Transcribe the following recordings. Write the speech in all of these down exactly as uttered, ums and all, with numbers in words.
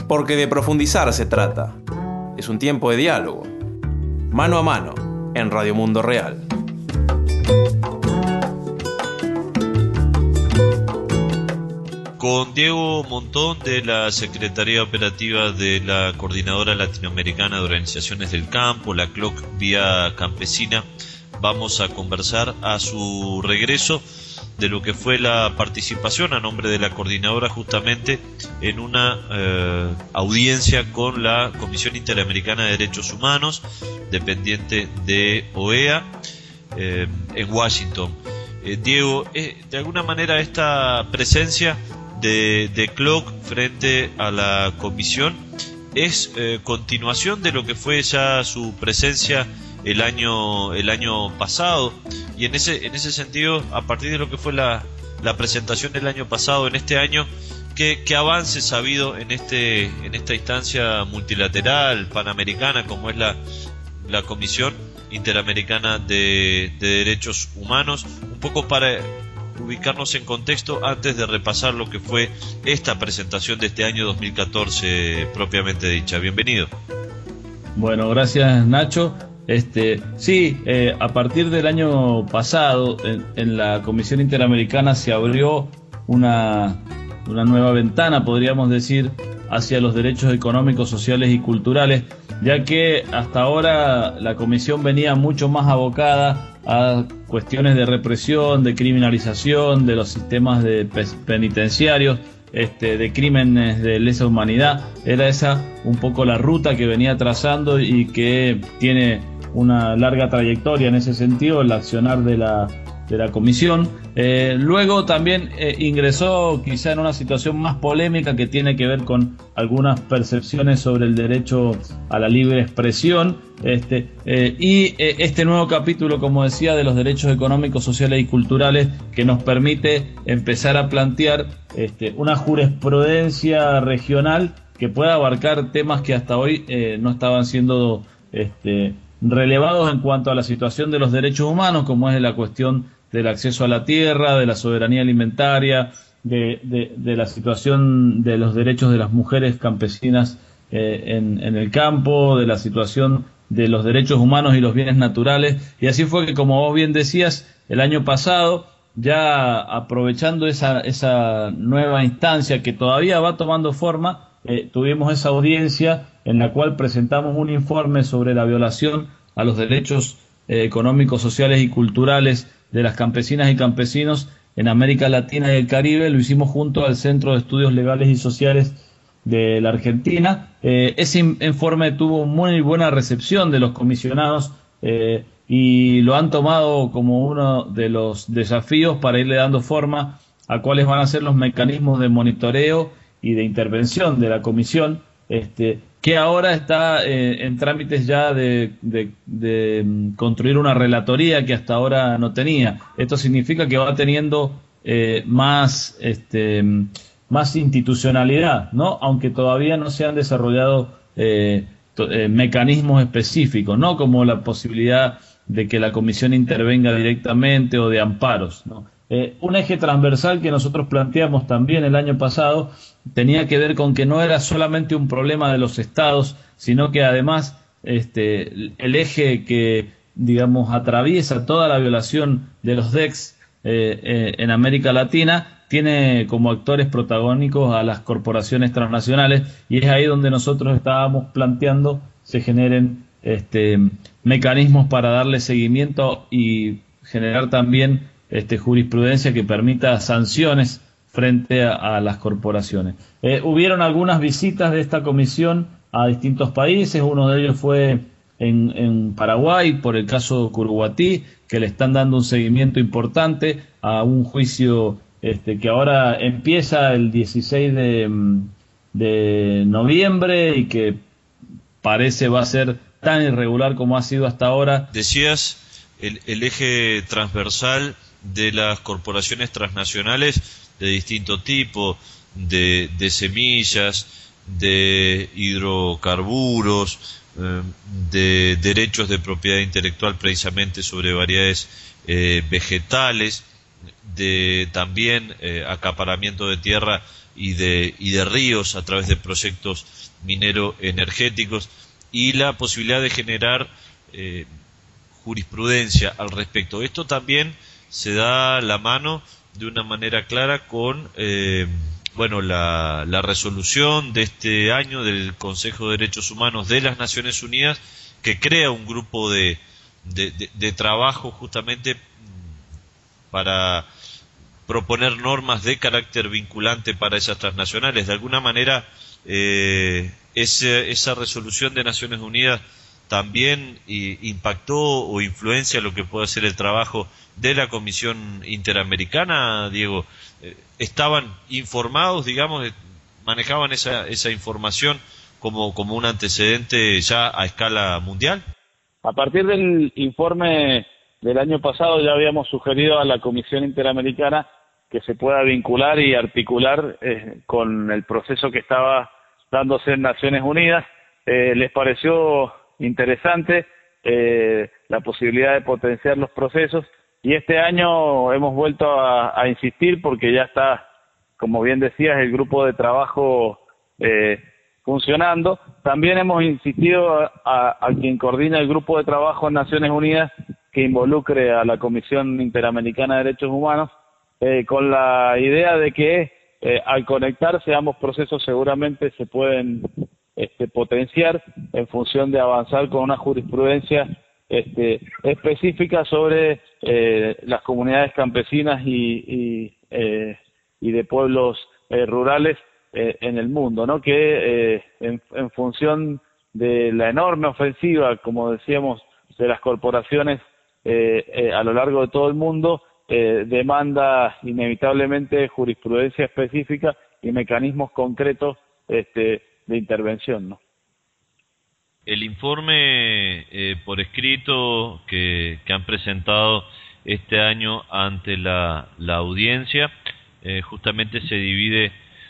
Porque de profundizar se trata. Es un tiempo de diálogo. Mano a mano, en Radio Mundo Real. Con Diego Montón, de la Secretaría Operativa de la Coordinadora Latinoamericana de Organizaciones del Campo, la C L O C Vía Campesina, vamos a conversar a su regreso de lo que fue la participación a nombre de la coordinadora justamente en una eh, audiencia con la Comisión Interamericana de Derechos Humanos, dependiente de O E A, eh, en Washington. Eh, Diego, eh, de alguna manera esta presencia de, de C L O C frente a la comisión es eh, continuación de lo que fue ya su presencia el año el año pasado, y en ese en ese sentido, a partir de lo que fue la, la presentación del año pasado, en este año, ¿qué, qué avances ha habido en este en esta instancia multilateral panamericana como es la, la Comisión Interamericana de, de Derechos Humanos? Un poco para ubicarnos en contexto antes de repasar lo que fue esta presentación de este año dos mil catorce propiamente dicha. Bienvenido. Bueno, gracias, Nacho. Este, sí, eh, a partir del año pasado en, en la Comisión Interamericana se abrió una, una nueva ventana, podríamos decir, hacia los derechos económicos, sociales y culturales, ya que hasta ahora la Comisión venía mucho más abocada a cuestiones de represión, de criminalización de los sistemas de penitenciarios, Este, de crímenes de lesa humanidad. Era esa un poco la ruta que venía trazando y que tiene una larga trayectoria en ese sentido, el accionar de la, de la comisión. Eh, luego también eh, ingresó quizá en una situación más polémica que tiene que ver con algunas percepciones sobre el derecho a la libre expresión, este, eh, y eh, este nuevo capítulo, como decía, de los derechos económicos, sociales y culturales, que nos permite empezar a plantear este, una jurisprudencia regional que pueda abarcar temas que hasta hoy eh, no estaban siendo este, relevados en cuanto a la situación de los derechos humanos, como es la cuestión del acceso a la tierra, de la soberanía alimentaria, de, de, de la situación de los derechos de las mujeres campesinas eh, en, en el campo, de la situación de los derechos humanos y los bienes naturales. Y así fue que, como vos bien decías, el año pasado, ya aprovechando esa, esa nueva instancia que todavía va tomando forma, eh, tuvimos esa audiencia en la cual presentamos un informe sobre la violación a los derechos eh, económicos, sociales y culturales de las campesinas y campesinos en América Latina y el Caribe. Lo hicimos junto al Centro de Estudios Legales y Sociales de la Argentina. Eh, ese informe tuvo muy buena recepción de los comisionados eh, y lo han tomado como uno de los desafíos para irle dando forma a cuáles van a ser los mecanismos de monitoreo y de intervención de la comisión, este, que ahora está eh, en trámites ya de, de, de construir una relatoría que hasta ahora no tenía. Esto significa que va teniendo eh, más este, más institucionalidad, ¿no? Aunque todavía no se han desarrollado eh, to, eh, mecanismos específicos, ¿no? Como la posibilidad de que la comisión intervenga directamente o de amparos, ¿no? Eh, un eje transversal que nosotros planteamos también el año pasado tenía que ver con que no era solamente un problema de los estados, sino que además este, el eje que, digamos, atraviesa toda la violación de los D E Cs eh, eh, en América Latina tiene como actores protagónicos a las corporaciones transnacionales, y es ahí donde nosotros estábamos planteando se generen este, mecanismos para darle seguimiento y generar también este, jurisprudencia que permita sanciones frente a, a las corporaciones. Eh, hubieron algunas visitas de esta comisión a distintos países. Uno de ellos fue en, en Paraguay por el caso Curuguatí, que le están dando un seguimiento importante a un juicio este, que ahora empieza el dieciséis de noviembre y que parece va a ser tan irregular como ha sido hasta ahora. Decías el, el eje transversal de las corporaciones transnacionales de distinto tipo, de, de semillas, de hidrocarburos, eh, de derechos de propiedad intelectual precisamente sobre variedades eh, vegetales, de también eh, acaparamiento de tierra y de, y de ríos a través de proyectos minero-energéticos, y la posibilidad de generar eh, jurisprudencia al respecto. Esto también se da la mano de una manera clara con eh, bueno la, la resolución de este año del Consejo de Derechos Humanos de las Naciones Unidas, que crea un grupo de, de, de, de trabajo justamente para proponer normas de carácter vinculante para esas transnacionales. De alguna manera, eh, ese, esa resolución de Naciones Unidas también y, impactó o influencia lo que puede ser el trabajo de la Comisión Interamericana, Diego. Eh, ¿Estaban informados, digamos, manejaban esa, esa información como, como un antecedente ya a escala mundial? A partir del informe del año pasado ya habíamos sugerido a la Comisión Interamericana que se pueda vincular y articular eh, con el proceso que estaba dándose en Naciones Unidas. Eh, les pareció interesante eh, la posibilidad de potenciar los procesos, y este año hemos vuelto a, a insistir porque ya está, como bien decías, el grupo de trabajo eh, funcionando. También hemos insistido a, a, a quien coordina el grupo de trabajo en Naciones Unidas que involucre a la Comisión Interamericana de Derechos Humanos, eh, con la idea de que eh, al conectarse ambos procesos seguramente se pueden este, potenciar en función de avanzar con una jurisprudencia este, específica sobre eh, las comunidades campesinas y, y, eh, y de pueblos eh, rurales eh, en el mundo, ¿no? Que eh, en, en función de la enorme ofensiva, como decíamos, de las corporaciones eh, eh, a lo largo de todo el mundo, eh, demanda inevitablemente jurisprudencia específica y mecanismos concretos este, de intervención, ¿no? El informe eh, por escrito que, que han presentado este año ante la, la audiencia eh, justamente se divide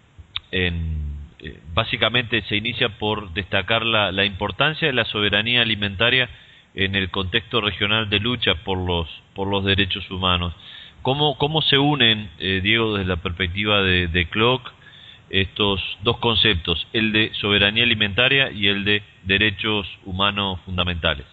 en, eh, básicamente se inicia por destacar la, la importancia de la soberanía alimentaria en el contexto regional de lucha por los por los derechos humanos. ¿Cómo, cómo se unen, eh, Diego, desde la perspectiva de, de C L O C, estos dos conceptos, el de soberanía alimentaria y el de derechos humanos fundamentales?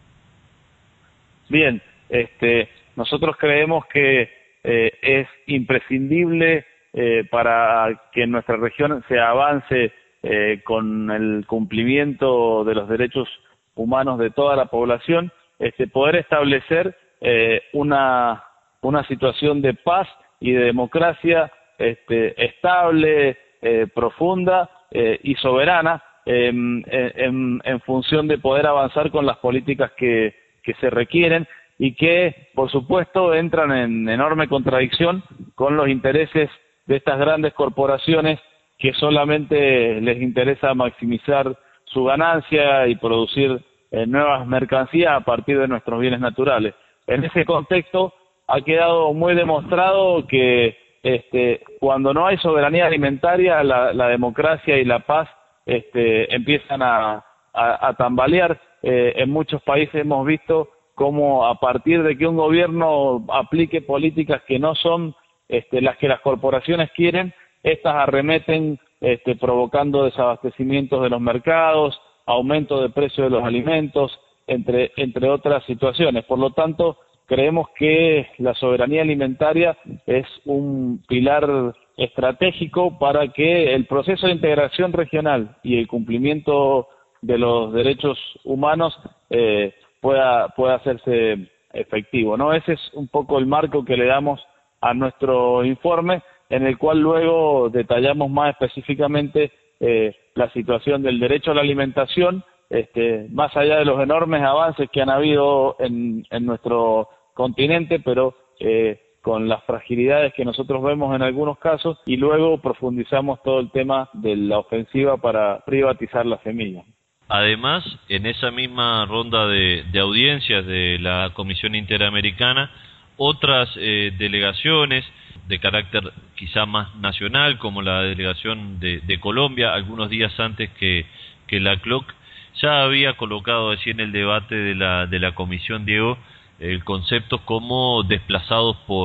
Bien, este, nosotros creemos que eh, es imprescindible eh, para que en nuestra región se avance eh, con el cumplimiento de los derechos humanos de toda la población, este, poder establecer eh, una, una situación de paz y de democracia este, estable, eh, profunda eh, y soberana eh, en, en, en función de poder avanzar con las políticas que, que se requieren y que, por supuesto, entran en enorme contradicción con los intereses de estas grandes corporaciones que solamente les interesa maximizar su ganancia y producir eh, nuevas mercancías a partir de nuestros bienes naturales. En ese contexto ha quedado muy demostrado que este, cuando no hay soberanía alimentaria, la, la democracia y la paz este, empiezan a, a, a tambalear. Eh, en muchos países hemos visto cómo a partir de que un gobierno aplique políticas que no son este, las que las corporaciones quieren, estas arremeten este, provocando desabastecimientos de los mercados, aumento de precio de los alimentos, entre, entre otras situaciones. Por lo tanto, creemos que la soberanía alimentaria es un pilar estratégico para que el proceso de integración regional y el cumplimiento de los derechos humanos eh, pueda, pueda hacerse efectivo, ¿no? Ese es un poco el marco que le damos a nuestro informe, en el cual luego detallamos más específicamente eh, la situación del derecho a la alimentación, este, más allá de los enormes avances que han habido en, en nuestro continente, pero eh, con las fragilidades que nosotros vemos en algunos casos, y luego profundizamos todo el tema de la ofensiva para privatizar la semilla. Además, en esa misma ronda de, de audiencias de la Comisión Interamericana, otras eh, delegaciones de carácter quizá más nacional, como la delegación de, de Colombia, algunos días antes que, que la C L O C, ya había colocado así en el debate de la, de la Comisión, Diego, el concepto como desplazados por,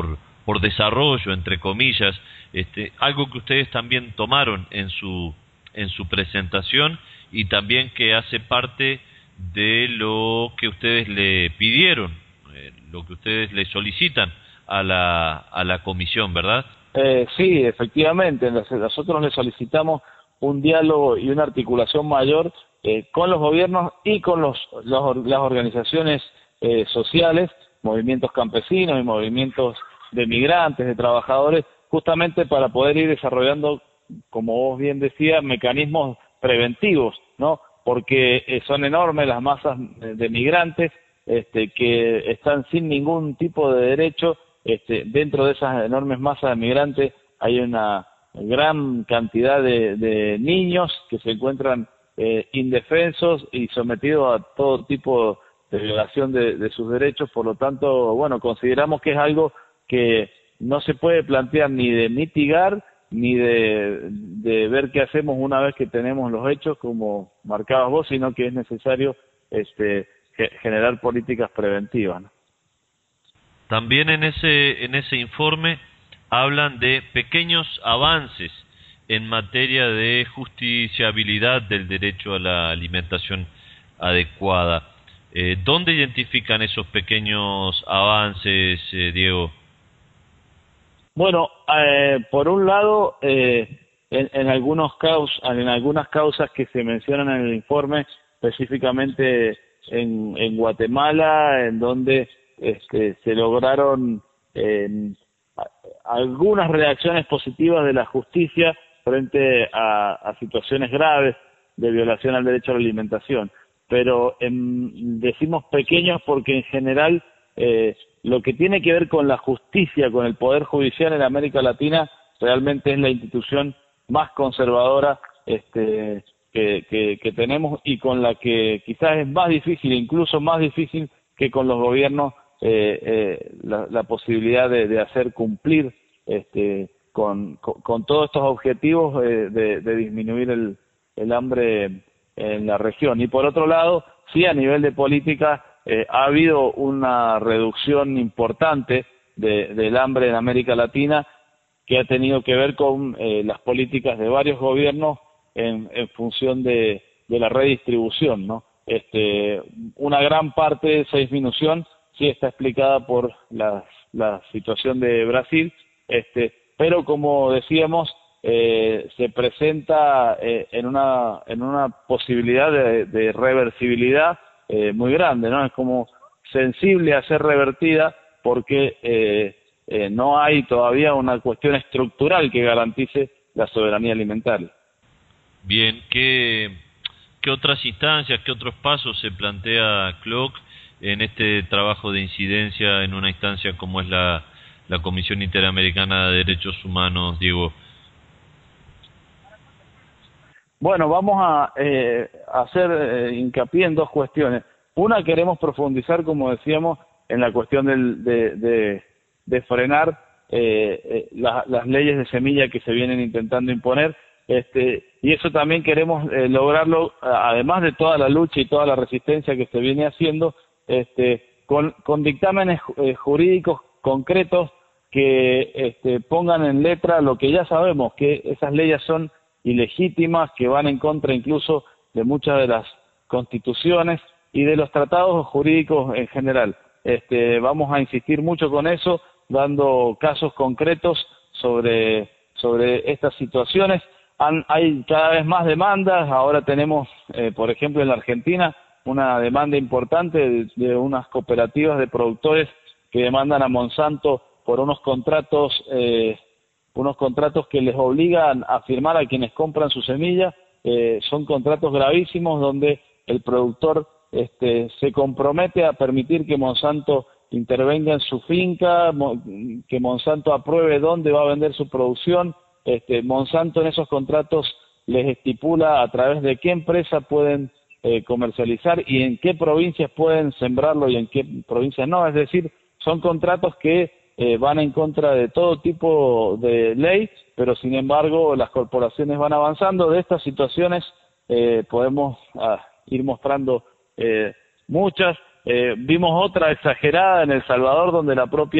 por desarrollo, entre comillas, este, algo que ustedes también tomaron en su, en su presentación y también que hace parte de lo que ustedes le pidieron, eh, lo que ustedes le solicitan a la, a la comisión, ¿verdad? Eh, sí, efectivamente, nosotros le solicitamos un diálogo y una articulación mayor eh, con los gobiernos y con los, los las organizaciones eh, sociales, movimientos campesinos y movimientos de migrantes, de trabajadores, justamente para poder ir desarrollando, como vos bien decías, mecanismos preventivos, ¿no? Porque eh, son enormes las masas de migrantes este, que están sin ningún tipo de derecho. Este, dentro de esas enormes masas de migrantes hay una gran cantidad de, de niños que se encuentran eh, indefensos y sometidos a todo tipo de violación de, de sus derechos. Por lo tanto, bueno, consideramos que es algo que no se puede plantear ni de mitigar ni de, de ver qué hacemos una vez que tenemos los hechos, como marcabas vos, sino que es necesario este, generar políticas preventivas, ¿no? También en ese, en ese informe hablan de pequeños avances en materia de justiciabilidad del derecho a la alimentación adecuada. Eh, ¿Dónde identifican esos pequeños avances, eh, Diego? Bueno, eh, por un lado, eh, en, en, algunos caus, en algunas causas que se mencionan en el informe, específicamente en, en Guatemala, en donde este, se lograron eh, algunas reacciones positivas de la justicia frente a, a situaciones graves de violación al derecho a la alimentación. Pero en, decimos pequeños porque en general eh, lo que tiene que ver con la justicia, con el Poder Judicial en América Latina, realmente es la institución más conservadora este, que, que, que tenemos y con la que quizás es más difícil, incluso más difícil que con los gobiernos, eh, eh, la, la posibilidad de, de hacer cumplir este, con, con, con todos estos objetivos eh, de, de disminuir el, el hambre en la región. Y por otro lado, sí, a nivel de política, eh, ha habido una reducción importante de, del hambre en América Latina, que ha tenido que ver con eh, las políticas de varios gobiernos en, en función de, de la redistribución, ¿no? Este, una gran parte de esa disminución sí está explicada por la, la situación de Brasil, este, pero como decíamos, eh, se presenta eh, en una en una posibilidad de, de reversibilidad eh, muy grande, ¿no? Es como sensible a ser revertida porque eh, eh, no hay todavía una cuestión estructural que garantice la soberanía alimentaria. Bien, ¿qué, qué otras instancias, qué otros pasos se plantea C L O C en este trabajo de incidencia en una instancia como es la, la Comisión Interamericana de Derechos Humanos, Diego? Bueno, vamos a eh, hacer eh, hincapié en dos cuestiones. Una, queremos profundizar, como decíamos, en la cuestión del, de, de, de frenar eh, eh, la, las leyes de semilla que se vienen intentando imponer, este, y eso también queremos eh, lograrlo, además de toda la lucha y toda la resistencia que se viene haciendo, este, con, con dictámenes eh, jurídicos concretos que este, pongan en letra lo que ya sabemos, que esas leyes son ilegítimas, que van en contra incluso de muchas de las constituciones y de los tratados jurídicos en general. Este, vamos a insistir mucho con eso, dando casos concretos sobre, sobre estas situaciones. Han, hay cada vez más demandas. Ahora tenemos, eh, por ejemplo, en la Argentina, una demanda importante de, de unas cooperativas de productores que demandan a Monsanto por unos contratos eh, unos contratos que les obligan a firmar a quienes compran su semilla. Eh, son contratos gravísimos donde el productor este, se compromete a permitir que Monsanto intervenga en su finca, mo, que Monsanto apruebe dónde va a vender su producción. Este, Monsanto en esos contratos les estipula a través de qué empresa pueden eh, comercializar y en qué provincias pueden sembrarlo y en qué provincias no. Es decir, son contratos que eh, van en contra de todo tipo de ley, pero sin embargo las corporaciones van avanzando. De estas situaciones eh, podemos ah, ir mostrando eh, muchas. Eh, vimos otra exagerada en El Salvador, donde la propia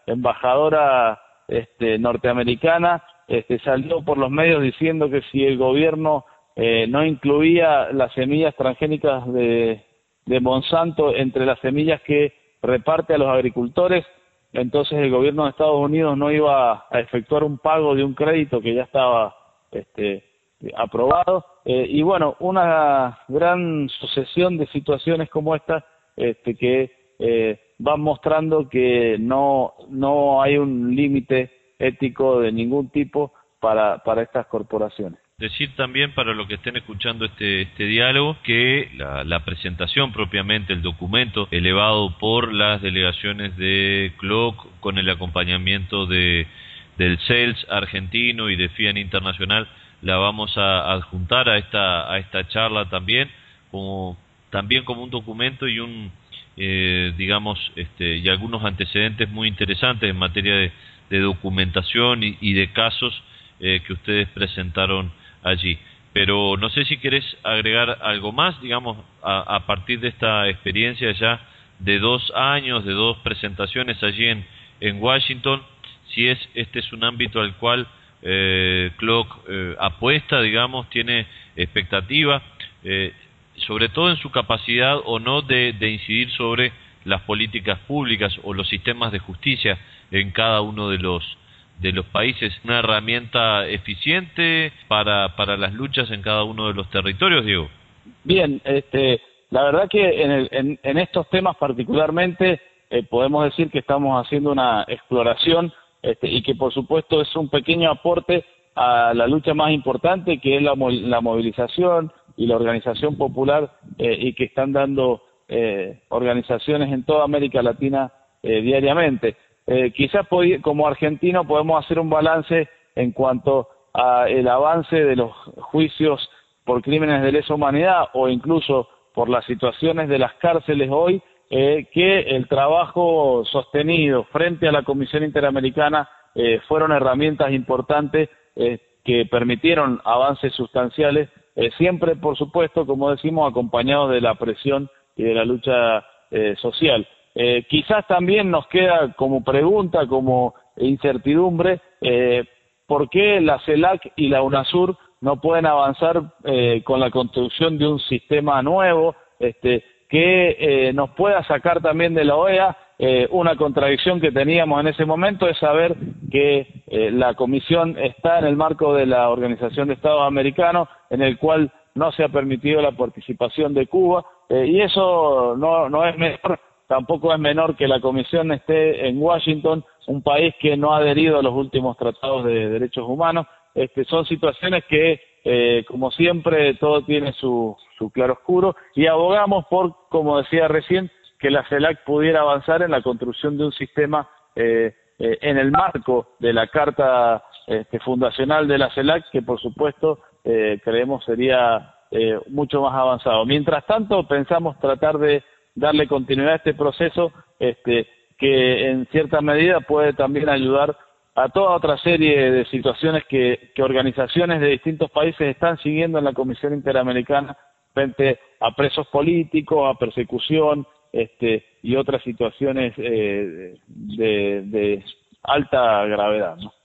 embajadora este, norteamericana este, salió por los medios diciendo que si el gobierno eh, no incluía las semillas transgénicas de, de Monsanto entre las semillas que reparte a los agricultores, entonces el gobierno de Estados Unidos no iba a efectuar un pago de un crédito que ya estaba este, aprobado. Eh, y bueno, una gran sucesión de situaciones como esta este, que eh, van mostrando que no, no hay un límite ético de ningún tipo para, para estas corporaciones. Decir también para los que estén escuchando este, este diálogo que la, la presentación propiamente, el documento elevado por las delegaciones de C L O C con el acompañamiento de del C E L S argentino y de FIAN Internacional, la vamos a adjuntar a esta a esta charla también como también como un documento y un eh, digamos este y algunos antecedentes muy interesantes en materia de, de documentación y, y de casos eh, que ustedes presentaron allí. Pero no sé si querés agregar algo más, digamos, a, a partir de esta experiencia ya de dos años, de dos presentaciones allí en, en Washington, si es este es un ámbito al cual eh, C L O C eh, apuesta, digamos, tiene expectativa, eh, sobre todo en su capacidad o no de, de incidir sobre las políticas públicas o los sistemas de justicia en cada uno de los de los países, una herramienta eficiente para para las luchas en cada uno de los territorios, Diego. Bien, este, la verdad que en, el, en, en estos temas particularmente eh, podemos decir que estamos haciendo una exploración este, y que por supuesto es un pequeño aporte a la lucha más importante, que es la, la movilización y la organización popular eh, y que están dando eh, organizaciones en toda América Latina eh, diariamente. Eh, quizás como argentino podemos hacer un balance en cuanto a el avance de los juicios por crímenes de lesa humanidad o incluso por las situaciones de las cárceles hoy, eh, que el trabajo sostenido frente a la Comisión Interamericana eh, fueron herramientas importantes eh, que permitieron avances sustanciales, eh, siempre por supuesto, como decimos, acompañados de la presión y de la lucha eh, social. Eh, quizás también nos queda como pregunta, como incertidumbre, eh, ¿por qué la CELAC y la UNASUR no pueden avanzar eh, con la construcción de un sistema nuevo este, que eh, nos pueda sacar también de la O E A? Eh, una contradicción que teníamos en ese momento es saber que eh, la comisión está en el marco de la Organización de Estados Americanos, en el cual no se ha permitido la participación de Cuba, eh, y eso no, no es menor. Tampoco es menor que la comisión esté en Washington, un país que no ha adherido a los últimos tratados de derechos humanos. Este, son situaciones que, eh, como siempre, todo tiene su, su claroscuro, y abogamos por, como decía recién, que la CELAC pudiera avanzar en la construcción de un sistema eh, eh, en el marco de la Carta este, Fundacional de la CELAC, que por supuesto eh, creemos sería eh, mucho más avanzado. Mientras tanto, pensamos tratar de darle continuidad a este proceso este, que en cierta medida puede también ayudar a toda otra serie de situaciones que, que organizaciones de distintos países están siguiendo en la Comisión Interamericana frente a presos políticos, a persecución este, y otras situaciones eh, de, de alta gravedad, ¿no?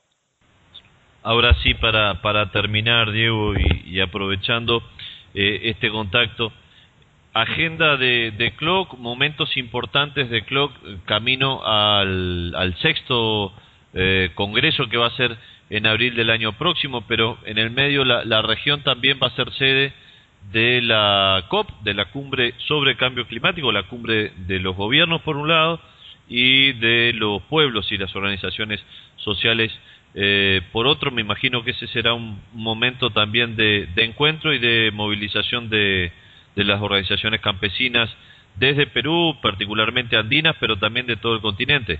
Ahora sí, para, para terminar, Diego, y, y aprovechando eh, este contacto, agenda de, de C L O C, momentos importantes de C L O C, camino al, al sexto eh, congreso que va a ser en abril del año próximo, pero en el medio la, la región también va a ser sede de la COP, de la cumbre sobre cambio climático, la cumbre de los gobiernos por un lado y de los pueblos y las organizaciones sociales eh, por otro. Me imagino que ese será un momento también de, de encuentro y de movilización de de las organizaciones campesinas desde Perú, particularmente andinas, pero también de todo el continente.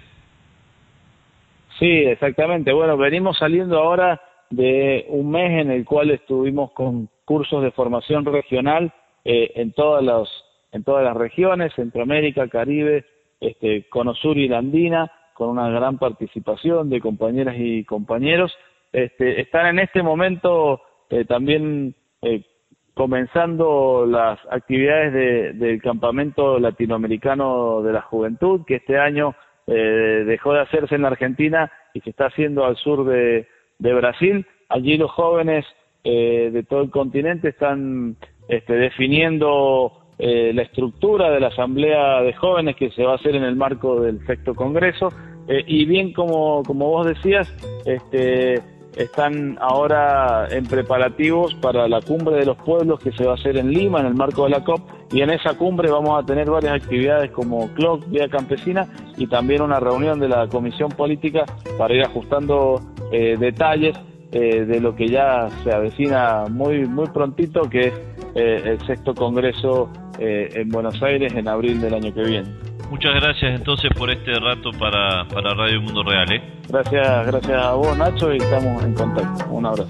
Sí, exactamente. Bueno, venimos saliendo ahora de un mes en el cual estuvimos con cursos de formación regional eh, en todas las en todas las regiones, Centroamérica, Caribe, este, Cono Sur y la Andina, con una gran participación de compañeras y compañeros. Este, están en este momento eh, también eh, comenzando las actividades de, del Campamento Latinoamericano de la Juventud, que este año eh, dejó de hacerse en la Argentina y se está haciendo al sur de, de Brasil. Allí los jóvenes eh, de todo el continente están este, definiendo eh, la estructura de la Asamblea de Jóvenes que se va a hacer en el marco del sexto Congreso. Eh, y bien, como, como vos decías, este, están ahora en preparativos para la Cumbre de los Pueblos que se va a hacer en Lima en el marco de la COP, y en esa cumbre vamos a tener varias actividades como C L O C, Vía Campesina, y también una reunión de la Comisión Política para ir ajustando eh, detalles eh, de lo que ya se avecina muy, muy prontito, que es eh, el sexto Congreso eh, en Buenos Aires en abril del año que viene. Muchas gracias entonces por este rato para, para Radio Mundo Real. ¿eh? Gracias, gracias a vos, Nacho, y estamos en contacto. Un abrazo.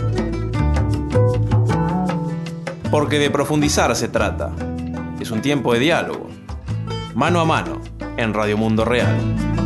Porque de profundizar se trata. Es un tiempo de diálogo. Mano a mano, en Radio Mundo Real.